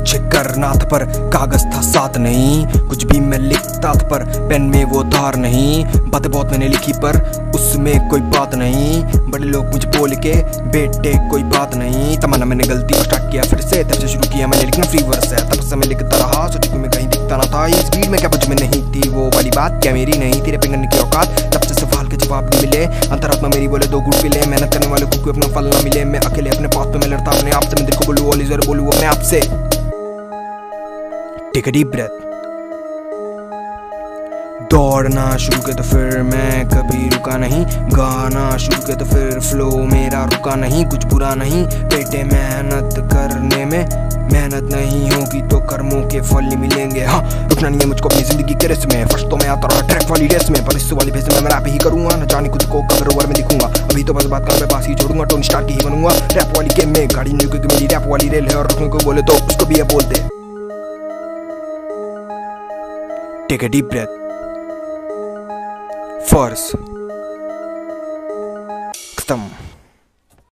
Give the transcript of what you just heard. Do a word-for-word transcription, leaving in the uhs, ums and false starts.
कुछ करना था पर कागज था साथ नहीं, कुछ भी मैं लिखता था पर पेन में वो धार नहीं। बातें बहुत मैंने लिखी पर उसमें कोई बात नहीं, बड़े लोग मुझे बोल के बेटे कोई बात नहीं। तमन्ना मैंने गलती को स्टार्ट किया फिर से, तब से शुरू किया मैंने लिखना फ्री वर्स है। तब से मैं लिखता रहा, सोची कि मैं कहीं दिखता ना था। इस भीड़ में क्या मुझ में नहीं थी वो वाली बात, क्या मेरी नहीं तेरे पे करने की औकात। तब से सवाल के जवाब नहीं मिले, अंतरात्मा मेरी बोले दो गुट पिले। मेहनत करने वाले को अपना फल ना मिले, मैं अकेले अपने पास पे मैं लड़ता अपने आप से। मैं दिल को बोलूँ ओली जर बोलूँ अपने आप से। Take a deep breath. दौड़ना शुरू किया तो फिर मैं कभी रुका नहीं, गाना शुरू किया तो फिर फ्लो मेरा रुका नहीं। कुछ बुरा नहीं बेटे मेहनत करने में, मेहनत नहीं होगी तो कर्मों के फल नहीं मिलेंगे। हाँ रुकना नहीं है मुझको अपनी जिंदगी के रेस में, फर्स्ट तो मैं आता रहा ट्रैक वाली रेस में, पर इस वाली भेस में मैं रैप ही करूंगा। न जाने खुद को कवर ओवर में दिखूंगा, अभी तो बस बात कर मैं पास ही छोड़ूंगा। टोनी स्टार्क ही बनूंगा रैप वाली गेम में, गाड़ी नहीं क्योंकि मेरी रैप वाली रेल है। और रुकने को बोले तो उसको भी ये बोलते। Take a deep breath. First खत्म।